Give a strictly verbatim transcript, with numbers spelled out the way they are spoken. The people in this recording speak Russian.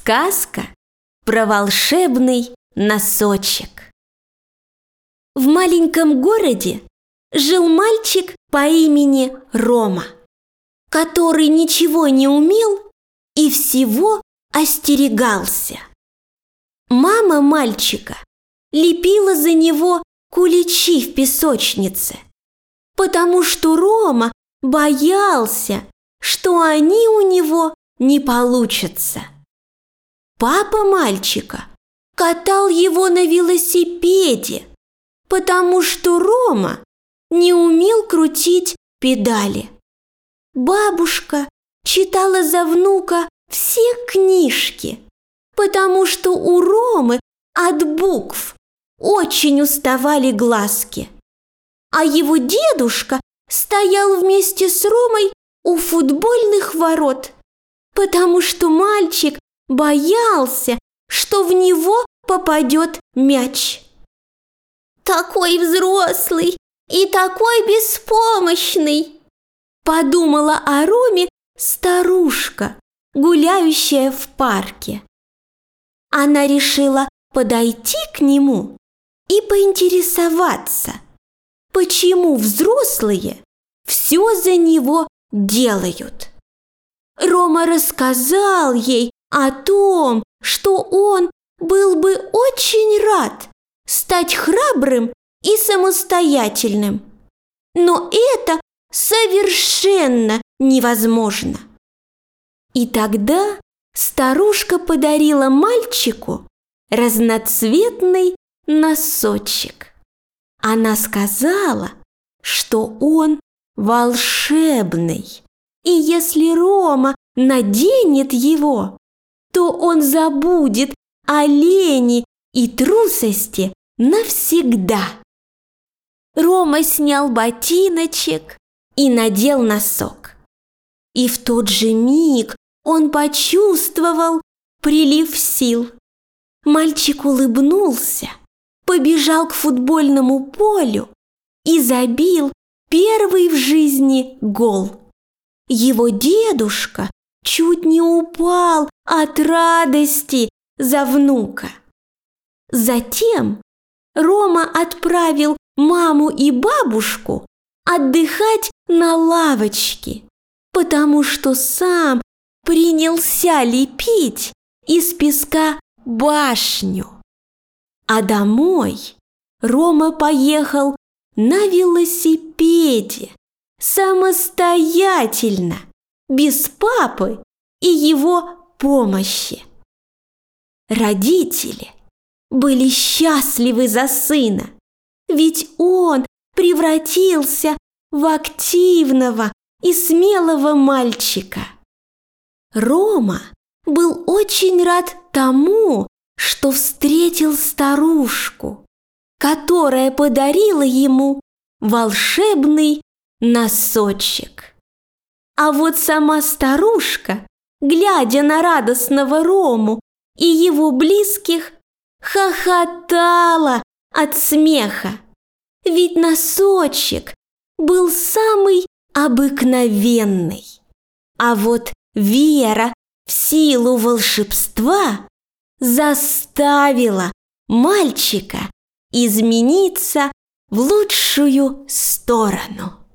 Сказка про волшебный носочек. В маленьком городе жил мальчик по имени Рома, который ничего не умел и всего остерегался. Мама мальчика лепила за него куличи в песочнице, потому что Рома боялся, что они у него не получатся. Папа мальчика катал его на велосипеде, потому что Рома не умел крутить педали. Бабушка читала за внука все книжки, потому что у Ромы от букв очень уставали глазки. А его дедушка стоял вместе с Ромой у футбольных ворот, потому что мальчик боялся, что в него попадет мяч. «Такой взрослый и такой беспомощный!» подумала о Роме старушка, гуляющая в парке. Она решила подойти к нему и поинтересоваться, почему взрослые все за него делают. Рома рассказал ей о том, что он был бы очень рад стать храбрым и самостоятельным, но это совершенно невозможно. И тогда старушка подарила мальчику разноцветный носочек. Она сказала, что он волшебный, и если Рома наденет его, то он забудет о лени и трусости навсегда. Рома снял ботиночек и надел носок. И в тот же миг он почувствовал прилив сил. Мальчик улыбнулся, побежал к футбольному полю и забил первый в жизни гол. Его дедушка чуть не упал от радости за внука. Затем Рома отправил маму и бабушку отдыхать на лавочке, потому что сам принялся лепить из песка башню. А домой Рома поехал на велосипеде самостоятельно, без папы и его помощи. Родители были счастливы за сына, ведь он превратился в активного и смелого мальчика. Рома был очень рад тому, что встретил старушку, которая подарила ему волшебный носочек. А вот сама старушка, глядя на радостного Рому и его близких, хохотала от смеха, ведь носочек был самый обыкновенный. А вот вера в силу волшебства заставила мальчика измениться в лучшую сторону.